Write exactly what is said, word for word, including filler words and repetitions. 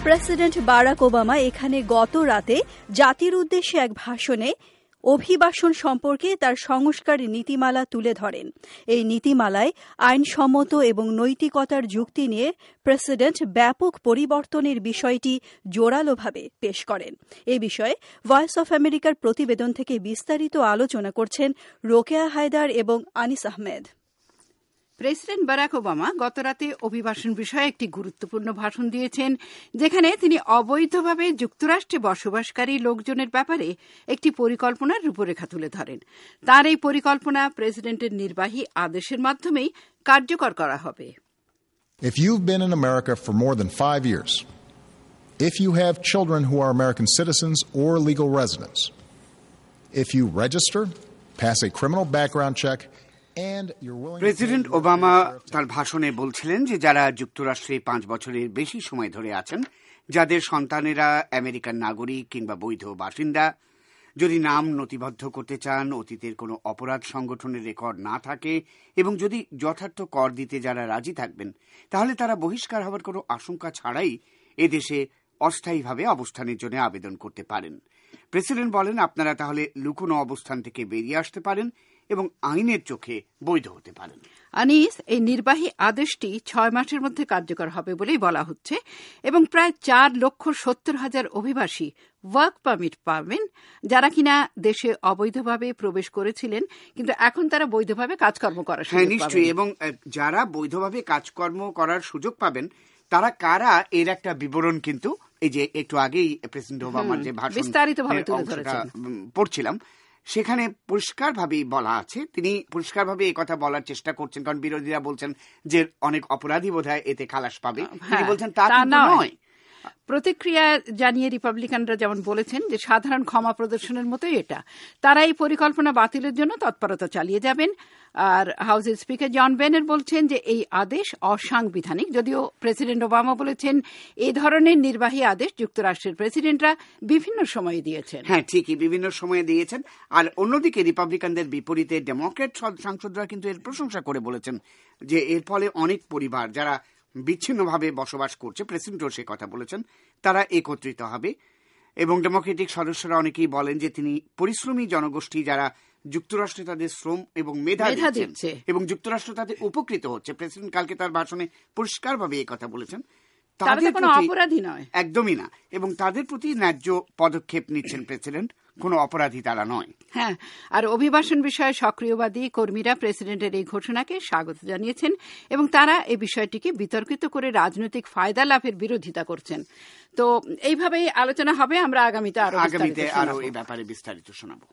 President Barack Obama এখানে গত রাতে জাতির উদ্দেশ্যে এক ভাষণে অভিবাসন সম্পর্কে তার সংস্কার নীতিমালা তুলে ধরেন। এই নীতিমালায় আইনসম্মত এবং নৈতিকতার যুক্তি নিয়ে প্রেসিডেন্ট ব্যাপক পরিবর্তনের বিষয়টি জোরালোভাবে পেশ করেন। এ বিষয়ে ভয়েস অফ আমেরিকার প্রতিবেদন থেকে বিস্তারিত আলোচনা করছেন রোকেয়া হায়দার এবং Anis Ahmed. President Barack Obama গতরাতে অভিবাসন বিষয়ে একটি গুরুত্বপূর্ণ ভাষণ দিয়েছেন, যেখানে তিনি অবৈধভাবে যুক্তরাষ্ট্রে বসবাসকারী লোকজনের ব্যাপারে একটি পরিকল্পনার রূপরেখা তুলে ধরেন। তার এই পরিকল্পনা প্রেসিডেন্টের নির্বাহী আদেশের মাধ্যমেই কার্যকর করা হবে। If you've been in America for more than five years, if you have children who are American citizens or legal residents, if you register, pass a criminal background check, president Obama তার ভাষণে বলছিলেন যে যারা যুক্তরাষ্ট্রে পাঁচ বছরের বেশি সময় ধরে আছেন, যাদের সন্তানেরা আমেরিকান নাগরিক কিংবা বৈধ বাসিন্দা, যদি নাম নথিবদ্ধ করতে চান, অতীতের কোনো অপরাধ সংগঠনের রেকর্ড না থাকে এবং যদি যথার্থ কর দিতে যারা রাজি থাকবেন, তাহলে তারা বহিষ্কার হওয়ার কোনো আশঙ্কা ছাড়াই এদেশে অস্থায়ীভাবে অবস্থানের জন্য আবেদন করতে পারেন। প্রেসিডেন্ট বলেন, আপনারা তাহলে লুকোনো অবস্থান থেকে বেরিয়ে আসতে পারেন এবং আইনের চোখে বৈধ হতে পারেন। আনিস, এই নির্বাহী আদেশটি ছয় মাসের মধ্যে কার্যকর হবে বলেই বলা হচ্ছে এবং প্রায় চার লক্ষ সত্তর হাজার অভিবাসী ওয়ার্ক পারমিট পাবেন, যারা কিনা দেশে অবৈধভাবে প্রবেশ করেছিলেন কিন্তু এখন তারা বৈধভাবে কাজকর্ম করার সুযোগ পাবেন। নিশ্চয়ই, এবং যারা বৈধভাবে কাজকর্ম করার সুযোগ পাবেন তারা কারা এর একটা বিবরণ কিন্তু এই যে একটু আগেই প্রেসিডেন্ট ওবামার যে ভাষণ বিস্তারিতভাবে তুলে ধরেছেন পড়ছিলাম, সেখানে পরিষ্কারভাবেই বলা আছে। তিনি পরিষ্কারভাবে এই কথা বলার চেষ্টা করছেন, কারণ বিরোধীরা বলছেন যে অনেক অপরাধী বোধহয় এতে খালাস পাবে। তিনি বলছেন তা নয়। প্রতিক্রিয়া জানিয়ে রিপাবলিকানরা যেমন বলেছেন যে সাধারণ ক্ষমা প্রদর্শনের মতোই এটা, তারা এই পরিকল্পনা বাতিলের জন্য তৎপরতা চালিয়ে যাবেন। আর হাউসের স্পিকার জন বেনের বলছেন যে এই আদেশ অসাংবিধানিক, যদিও প্রেসিডেন্ট ওবামা বলেছেন এই ধরনের নির্বাহী আদেশ যুক্তরাষ্ট্রের প্রেসিডেন্টরা বিভিন্ন সময়ে দিয়েছেন। হ্যাঁ, ঠিকই, বিভিন্ন সময়ে দিয়েছেন। আর অন্যদিকে রিপাবলিকানদের বিপরীতে ডেমোক্রেট সাংসদরা কিন্তু এর প্রশংসা করে বলেছেন যে এর ফলে অনেক পরিবার যারা বিচ্ছিন্নভাবে বসবাস করছে, প্রেসিডেন্টও সে কথা বলেছেন, তারা একত্রিত হবে। এবং ডেমোক্রেটিক সদস্যরা অনেকেই বলেন যে তিনি পরিশ্রমী জনগোষ্ঠী যারা যুক্তরাষ্ট্রে তাদের শ্রম এবং মেধা দিচ্ছে এবং যুক্তরাষ্ট্র তাদের উপকৃত হচ্ছে। প্রেসিডেন্ট কালকে তার ভাষণে পরিষ্কারভাবে এই কথা বলেছেন, তাদের কোনো অপরাধী নয়, একদমই না, এবং তাদের প্রতি ন্যায্য পদক্ষেপ নিচ্ছেন প্রেসিডেন্ট, কোনো অপরাধী তারা নয়। হ্যাঁ, আর অভিবাসন বিষয়ে সক্রিয়বাদী কর্মীরা প্রেসিডেন্টের এই ঘোষণাকে স্বাগত জানিয়েছেন এবং তারা এই বিষয়টিকে বিতর্কিত করে রাজনৈতিক ফায়দা লাভের বিরোধিতা করছেন। তো এইভাবেই আলোচনা হবে। আমরা আগামীতে আরো আগামীতে আরো এই ব্যাপারে বিস্তারিত শোনাবো।